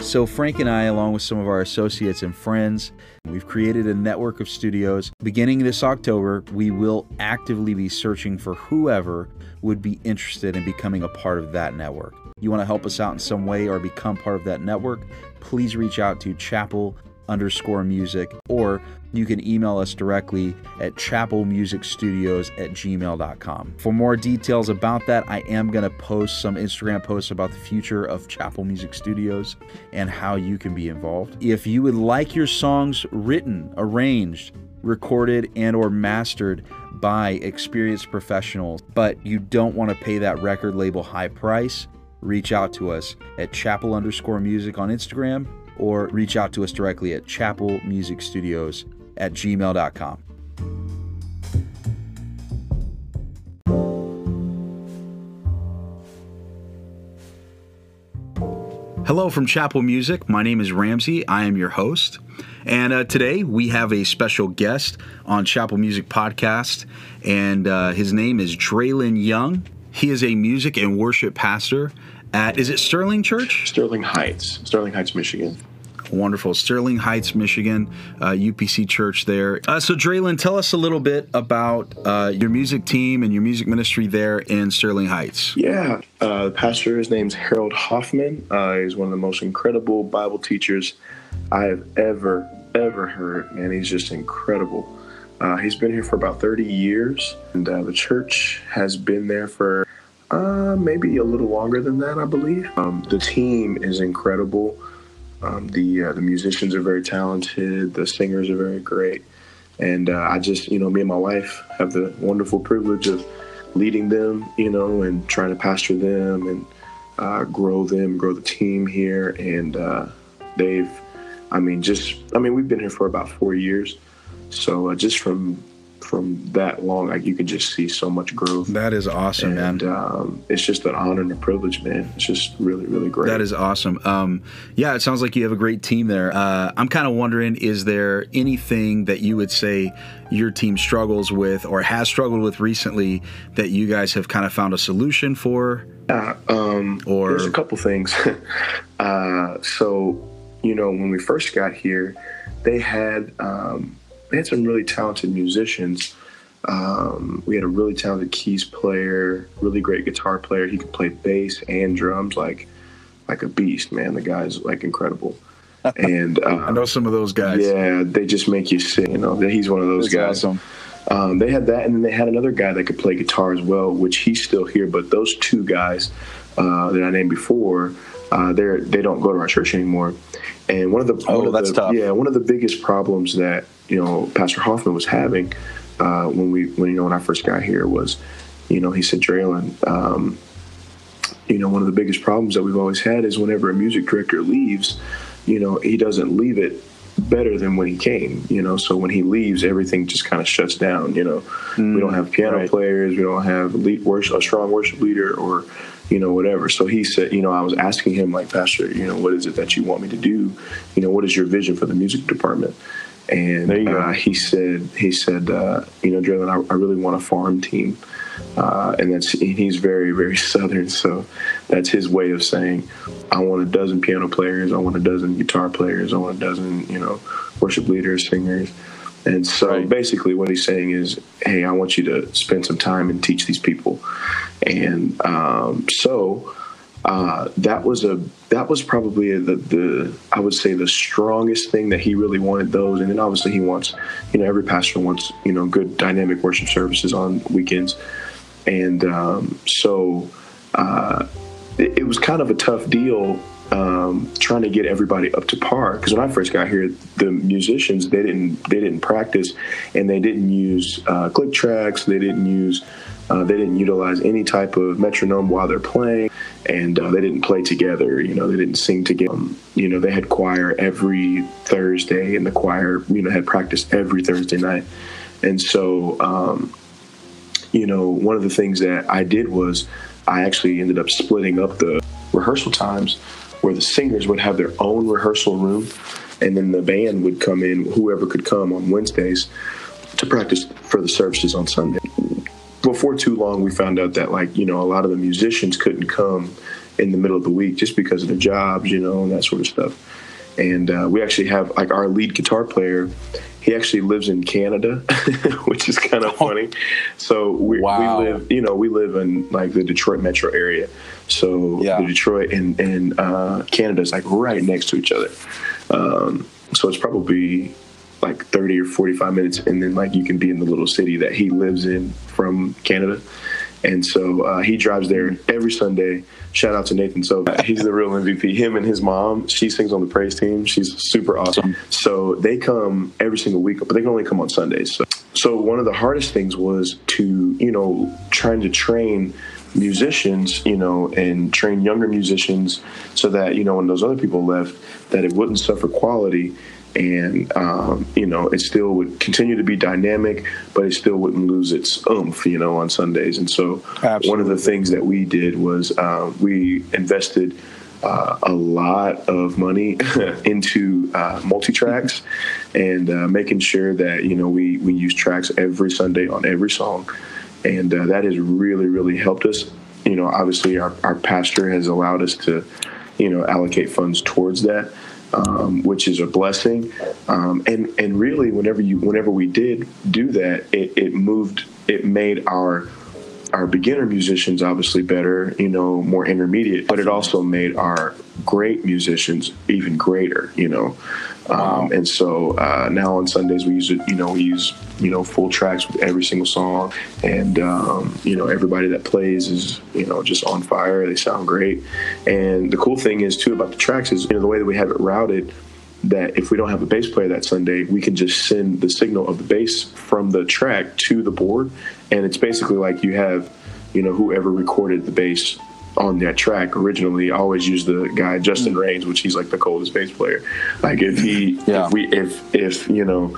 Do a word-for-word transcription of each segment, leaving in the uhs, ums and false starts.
So Frank and I, along with some of our associates and friends, we've created a network of studios. Beginning this October, we will actively be searching for whoever would be interested in becoming a part of that network. You want to help us out in some way or become part of that network, please reach out to chapel underscore music, or you can email us directly at chapel music studios at gmail dot com. For more details about that, I am going to post some Instagram posts about the future of Chapel Music Studios and how you can be involved. If you would like your songs written, arranged, recorded, and or mastered by experienced professionals, but you don't want to pay that record label high price, reach out to us at chapel underscore music on Instagram, or reach out to us directly at chapel music studios at gmail dot com. Hello from Chapel Music. My name is Ramsey. I am your host. And uh, today we have a special guest on Chapel Music Podcast, and uh, his name is Draylon Young. He is a music and worship pastor at, is it Sterling Church? Sterling Heights, Sterling Heights, Michigan. Wonderful. Sterling Heights, Michigan, uh, U P C Church there. Uh, so, Draylon, tell us a little bit about uh, your music team and your music ministry there in Sterling Heights. Yeah. Uh, the pastor, his name's Harold Hoffman. Uh, he's one of the most incredible Bible teachers I have ever, ever heard. Man, he's just incredible. Uh, he's been here for about thirty years, and uh, the church has been there for uh, maybe a little longer than that, I believe. Um, the team is incredible. Um, the uh, the musicians are very talented. The singers are very great. And uh, I just, you know, me and my wife have the wonderful privilege of leading them, you know, and trying to pastor them and uh, grow them, grow the team here. And uh, they've, I mean, just, I mean, we've been here for about four years. So uh, just from from that long, like, you can just see so much growth. That is awesome, and, man. Um, it's just an honor and a privilege, man. It's just really, really great. That is awesome. Um, yeah, it sounds like you have a great team there. Uh, I'm kind of wondering, is there anything that you would say your team struggles with or has struggled with recently that you guys have kind of found a solution for? Uh, um, or there's a couple things. uh, so, you know, when we first got here, they had um, they had some really talented musicians. Um, we had a really talented keys player, really great guitar player. He could play bass and drums like like a beast, man. The guy's like incredible. And uh, I know some of those guys. Yeah, they just make you sing. You know, he's one of those That's guys. Awesome. Um, they had that, and then they had another guy that could play guitar as well, which he's still here. But those two guys uh, that I named before, uh, they're they don't go to our church anymore. And one of the oh, one of that's the, tough. Yeah, one of the biggest problems that you know Pastor Hoffman was having uh, when we when you know when I first got here was, you know, he said, Draylon, um, you know, one of the biggest problems that we've always had is whenever a music director leaves, you know, he doesn't leave it better than when he came, you know, so when he leaves, everything just kind of shuts down, you know. Mm, we don't have piano right. players, we don't have lead worship, a strong worship leader, or, you know, whatever. So he said, you know, I was asking him, like, Pastor, you know, what is it that you want me to do? You know, what is your vision for the music department? And uh, he said, he said, uh, you know, Draylon, I, I really want a farm team. Uh, and that's he's very, very Southern, so that's his way of saying, I want a dozen piano players, I want a dozen guitar players, I want a dozen, you know, worship leaders, singers. And so right. basically what he's saying is, hey, I want you to spend some time and teach these people. And um, so uh, that was a that was probably the, the I would say the strongest thing that he really wanted those. And then obviously he wants, you know, every pastor wants, you know, good dynamic worship services on weekends. And um, so uh, it, it was kind of a tough deal um, trying to get everybody up to par. Because when I first got here, the musicians, they didn't they didn't practice, and they didn't use uh, click tracks. They didn't use uh, they didn't utilize any type of metronome while they're playing, and uh, they didn't play together. You know, they didn't sing together. Um, you know, they had choir every Thursday, and the choir, you know, had practice every Thursday night. And so, um, you know, one of the things that I did was I actually ended up splitting up the rehearsal times, where the singers would have their own rehearsal room, and then the band would come in, whoever could come on Wednesdays, to practice for the services on Sunday. Before too long, we found out that, like, you know, a lot of the musicians couldn't come in the middle of the week just because of the jobs, you know, and that sort of stuff. And uh, we actually have like our lead guitar player. He actually lives in Canada, which is kind of funny. So we, wow. we live, you know, we live in like the Detroit metro area. So yeah. the Detroit and, and uh, Canada is like right next to each other. Um, so it's probably like thirty or forty-five minutes. And then like you can be in the little city that he lives in from Canada. And so uh, he drives there every Sunday. Shout out to Nathan. So he's the real M V P. Him and his mom, she sings on the praise team. She's super awesome. So they come every single week, but they can only come on Sundays. So, so one of the hardest things was to, you know, trying to train musicians, you know, and train younger musicians so that, you know, when those other people left, that it wouldn't suffer quality. And, um, you know, it still would continue to be dynamic, but it still wouldn't lose its oomph, you know, on Sundays. And so Absolutely. One of the things that we did was uh, we invested uh, a lot of money into uh, multi-tracks and uh, making sure that, you know, we, we use tracks every Sunday on every song. And uh, that has really, really helped us. You know, obviously our, our pastor has allowed us to, you know, allocate funds towards that. Um, which is a blessing, um, and and really, whenever you whenever we did do that, it, it moved, it made our our beginner musicians obviously better, you know, more intermediate, but it also made our great musicians even greater, you know. Wow. Um, and so uh, now on Sundays we use it, you know, we use, you know, full tracks with every single song, and um, you know, everybody that plays is, you know, just on fire. They sound great. And the cool thing is too about the tracks is, you know, the way that we have it routed, that if we don't have a bass player that Sunday, we can just send the signal of the bass from the track to the board, and it's basically like you have, you know, whoever recorded the bass on that track originally. I always use the guy Justin Raines, which he's like the coldest bass player. Like if he, yeah. if we, if if you know,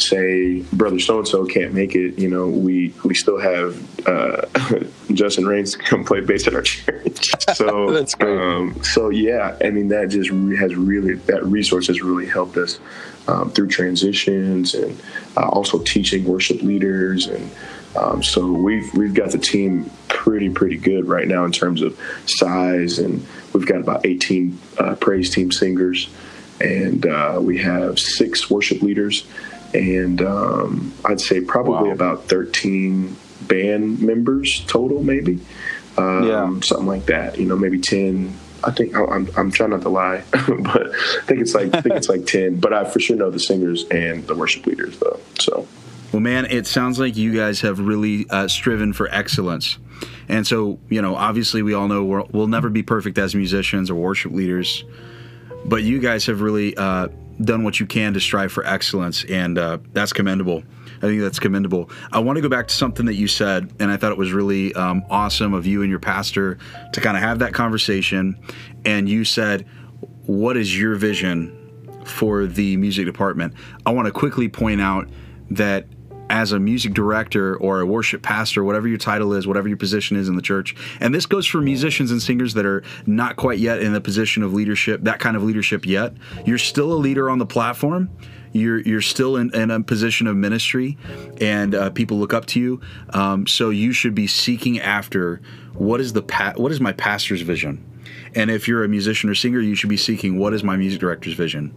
say brother so and so can't make it, you know, we we still have uh, Justin Raines come play bass at our church. So that's great. Um, so yeah, I mean that just has really that resource has really helped us um, through transitions and uh, also teaching worship leaders and. Um, so we've we've got the team pretty pretty good right now in terms of size, and we've got about eighteen uh, praise team singers, and uh, we have six worship leaders, and um, I'd say probably wow. about thirteen band members total, maybe, um, yeah. something like that. You know, maybe ten. I think I'm I'm trying not to lie, but I think it's like I think it's like ten. But I for sure know the singers and the worship leaders though. So. Well, man, it sounds like you guys have really uh, striven for excellence. And so, you know, obviously we all know we're, we'll never be perfect as musicians or worship leaders, but you guys have really uh, done what you can to strive for excellence, and uh, that's commendable. I think that's commendable. I want to go back to something that you said, and I thought it was really um, awesome of you and your pastor to kind of have that conversation. And you said, what is your vision for the music department? I want to quickly point out that as a music director or a worship pastor, whatever your title is, whatever your position is in the church, and this goes for musicians and singers that are not quite yet in the position of leadership, that kind of leadership yet, you're still a leader on the platform. You're you're still in, in a position of ministry, and uh, people look up to you. Um, so you should be seeking after what is the pa- what is my pastor's vision, and if you're a musician or singer, you should be seeking what is my music director's vision.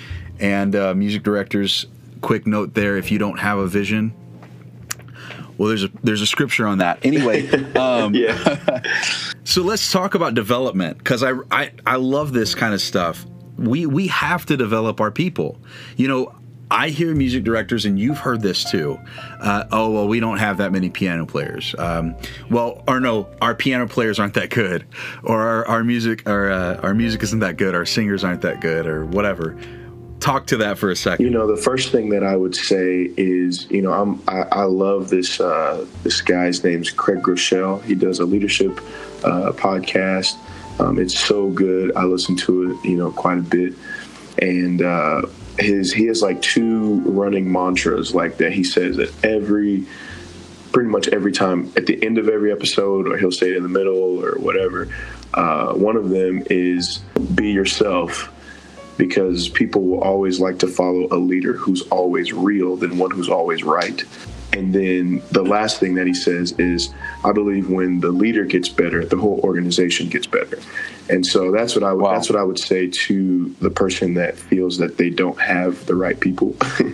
And uh, music directors. Quick note there: if you don't have a vision, well, there's a there's a scripture on that. Anyway, um, yeah. So let's talk about development, because I, I I love this kind of stuff. We we have to develop our people. You know, I hear music directors, and you've heard this too. Uh, oh well, we don't have that many piano players. Um, well, or no, our piano players aren't that good, or our, our music our uh, our music isn't that good. Our singers aren't that good, or whatever. Talk to that for a second. You know, the first thing that I would say is, you know, I'm, I, I love this uh, this guy's name's Craig Groeschel. He does a leadership uh, podcast. Um, it's so good. I listen to it, you know, quite a bit. And uh, his he has like two running mantras like that. He says that every, pretty much every time at the end of every episode, or he'll say it in the middle or whatever. Uh, one of them is be yourself. Because people will always like to follow a leader who's always real than one who's always right. and then the last thing that he says is, I believe when the leader gets better, the whole organization gets better. And so that's what I would, wow. that's what I would say to the person that feels that they don't have the right people.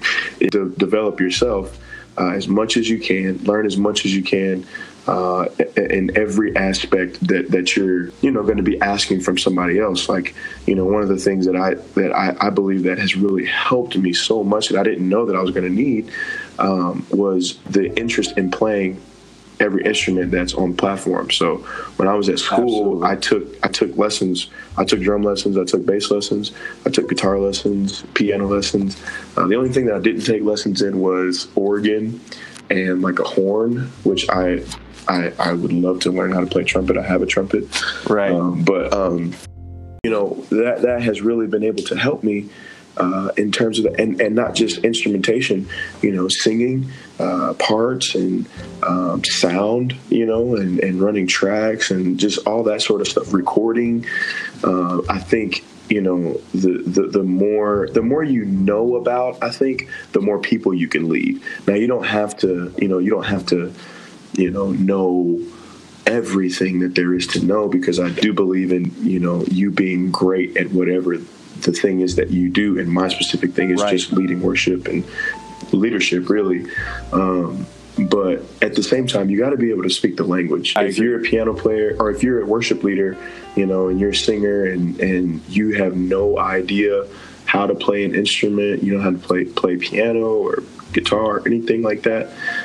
To develop yourself uh, as much as you can, learn as much as you can uh, in every aspect that, that you're, you know, going to be asking from somebody else. Like, you know, one of the things that I that I, I believe that has really helped me so much that I didn't know that I was going to need um, was the interest in playing every instrument that's on platform. So when I was at school, Absolutely. I took I took lessons. I took drum lessons. I took bass lessons. I took guitar lessons, piano lessons. Uh, the only thing that I didn't take lessons in was organ and like a horn, which I I, I would love to learn how to play trumpet. I have a trumpet, right? Um, but um, you know that that has really been able to help me. Uh, in terms of the, and, and not just instrumentation, you know, singing uh, parts and um, sound, you know, and, and running tracks and just all that sort of stuff, recording. Uh, I think, you know, the, the, the more the more you know about, I think, the more people you can lead. Now, you don't have to, you know, you don't have to, you know, know everything that there is to know, because I do believe in, you know, you being great at whatever the thing is that you do, and my specific thing is right. just leading worship and leadership, really. Um, but at the same time, you got to be able to speak the language. I if agree. You're a piano player, or if you're a worship leader, you know, and you're a singer, and, and you have no idea how to play an instrument, you know how to play play piano or guitar or anything like that,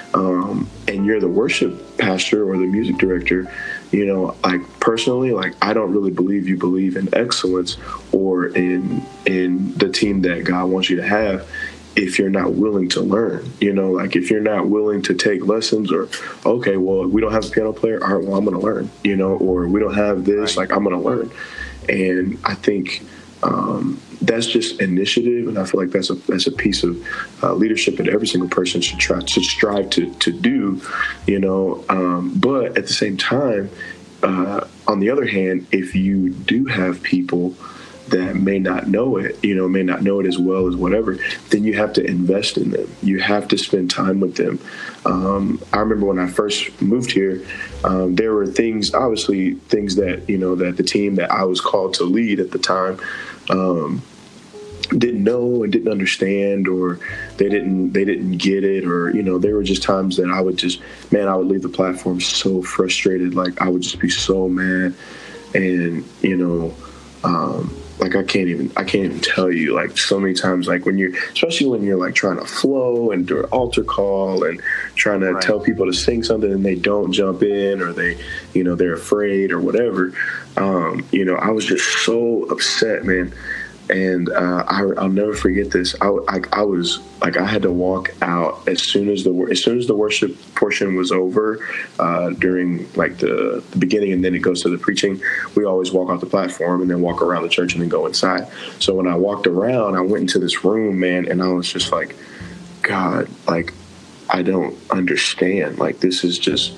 um, and you're the worship pastor or the music director, you know, like personally, like I don't really believe you believe in excellence or in in the team that God wants you to have if you're not willing to learn. You know, like if you're not willing to take lessons, or okay, well, we don't have a piano player, all right, well, I'm going to learn, you know, or we don't have this, right. like I'm going to learn. And I think um, that's just initiative, and I feel like that's a that's a piece of uh, leadership that every single person should try to strive to to do, you know. Um, but at the same time, uh, on the other hand, if you do have people that may not know it, you know, may not know it as well as whatever, then you have to invest in them. You have to spend time with them. Um, I remember when I first moved here, um, there were things, obviously things that, you know, that the team that I was called to lead at the time um, didn't know and didn't understand, or they didn't, they didn't get it, or, you know, there were just times that I would just, man, I would leave the platform so frustrated. Like I would just be so mad. And, you know, um, like I can't even I can't even tell you, like so many times, like when you're, especially when you're like trying to flow and do an altar call and trying to right. tell people to sing something and they don't jump in, or they, you know, they're afraid or whatever. Um, you know, I was just so upset, man. And uh, I, I'll never forget this. I, I, I was like, I had to walk out as soon as the as soon as the worship portion was over uh, during like the, the beginning, and then it goes to the preaching. We always walk off the platform and then walk around the church and then go inside. So when I walked around, I went into this room, man, and I was just like, God, like I don't understand. Like this is just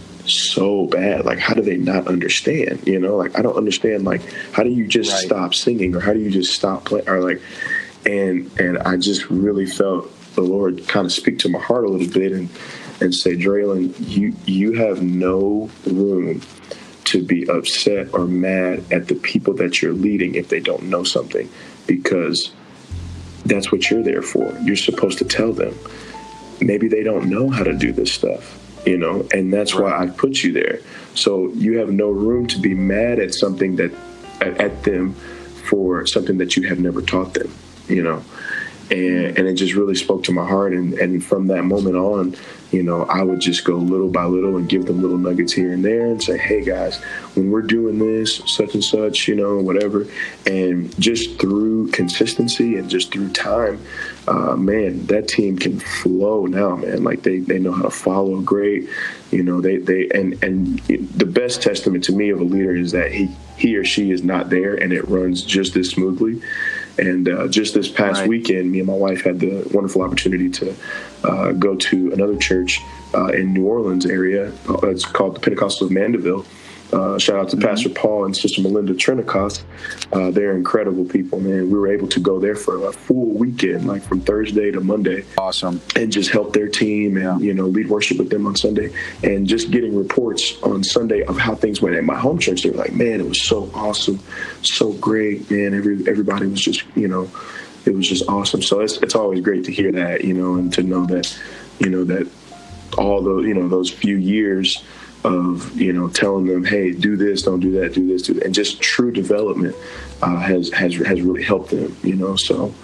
so bad. Like, how do they not understand? You know, like I don't understand. Like, how do you just right. stop singing, or how do you just stop playing, or like, and and I just really felt the Lord kind of speak to my heart a little bit and and say, Draylon, you you have no room to be upset or mad at the people that you're leading if they don't know something, because that's what you're there for. You're supposed to tell them. Maybe they don't know how to do this stuff. You know, and that's right. why I put you there. So you have no room to be mad at something that, at, at them for something that you have never taught them, you know. And, and it just really spoke to my heart. And, and from that moment on, you know, I would just go little by little and give them little nuggets here and there and say, hey, guys, when we're doing this, such and such, you know, whatever. And just through consistency and just through time, uh, man, that team can flow now, man. Like they, they know how to follow great. You know, they, they and, and the best testament to me of a leader is that he, he or she is not there and it runs just as smoothly. And uh, just this past right. weekend, me and my wife had the wonderful opportunity to uh, go to another church uh, in New Orleans area. It's called the Pentecostals of Mandeville. Uh, shout out to mm-hmm. Pastor Paul and Sister Melinda Trinicos. Uh, they're incredible people, man. We were able to go there for a full weekend, like from Thursday to Monday. Awesome. And just help their team and, you know, lead worship with them on Sunday. And just getting reports on Sunday of how things went at my home church. They were like, man, it was so awesome, so great, man. Every everybody was just, you know, it was just awesome. So it's it's always great to hear that, you know, and to know that, you know, that all the, you know, those few years of, you know, telling them, hey, do this, don't do that, do this, do that, and just true development uh, has has has really helped them, you know. So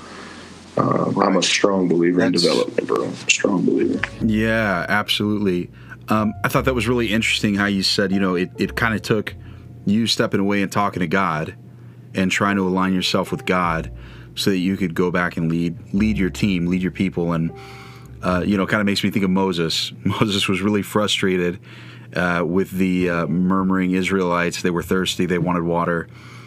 uh, right. I'm a strong believer That's, in development, bro. Strong believer. Yeah, absolutely. Um, I thought that was really interesting how you said, you know, it, it kind of took you stepping away and talking to God and trying to align yourself with God so that you could go back and lead lead your team, lead your people. And, uh, you know, kind of makes me think of Moses. Moses was really frustrated Uh, with the uh, murmuring Israelites. They were thirsty. They wanted water.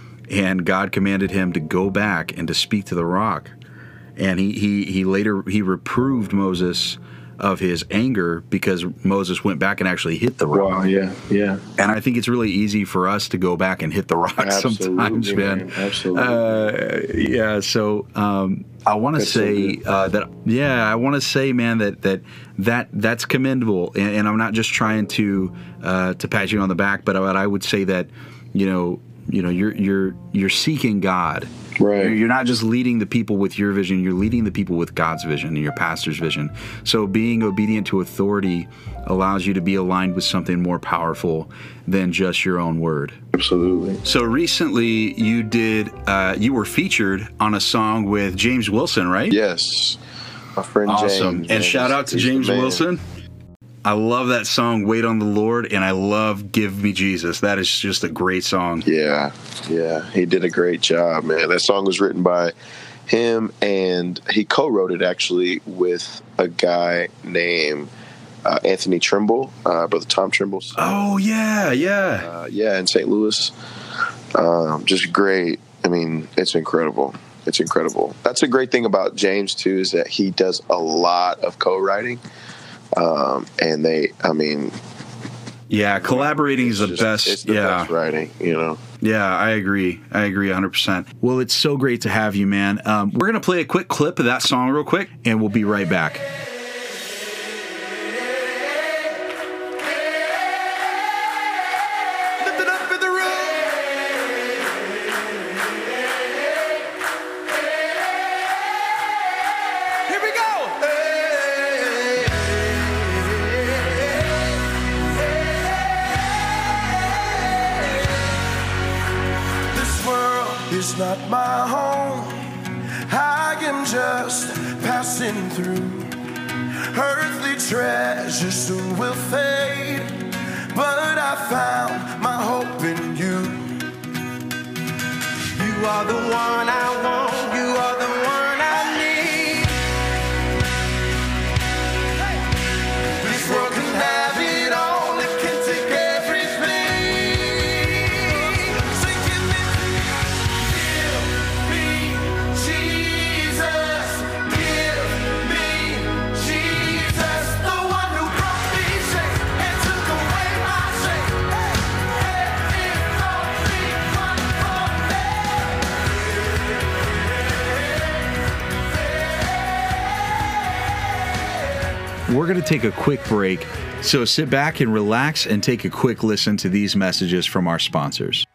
And God commanded him to go back and to speak to the rock. And he, he, he later, he reproved Moses of his anger because Moses went back and actually hit the rock. Wow, yeah, yeah. And I think it's really easy for us to go back and hit the rock Absolutely, sometimes, man. man. Absolutely. Uh, yeah, so um, I want to say so uh, that, yeah, I want to say, man, that that that that's commendable. And, and I'm not just trying to uh, to pat you on the back, but I would say that, you know, you know, you're you're you're seeking God. Right. You're not just leading the people with your vision, you're leading the people with God's vision and your pastor's vision. So being obedient to authority allows you to be aligned with something more powerful than just your own word. Absolutely. So recently you did, uh, you were featured on a song with James Wilson, right? Yes. My friend awesome. James. And man, shout out to James Wilson. I love that song, Wait on the Lord, and I love Give Me Jesus. That is just a great song. Yeah, yeah. He did a great job, man. That song was written by him, and he co-wrote it, actually, with a guy named uh, Anthony Trimble, uh, Brother Tom Trimble. Oh, yeah, yeah. Uh, yeah, in Saint Louis. Um, just great. I mean, it's incredible. It's incredible. That's a great thing about James, too, is that he does a lot of co-writing. Um, and they, I mean, yeah, collaborating is the just, best. It's the yeah. best writing, you know. Yeah, I agree. I agree one hundred percent. Well, it's so great to have you, man. Um, we're going to play a quick clip of that song real quick, and we'll be right back. It's not my home, I am just passing through. Earthly treasures soon will fade, but I found my hope in you. You are the one I want, you are the one I need. This world can have it all, it can take everything. So give me We're going to take a quick break, so sit back and relax and take a quick listen to these messages from our sponsors.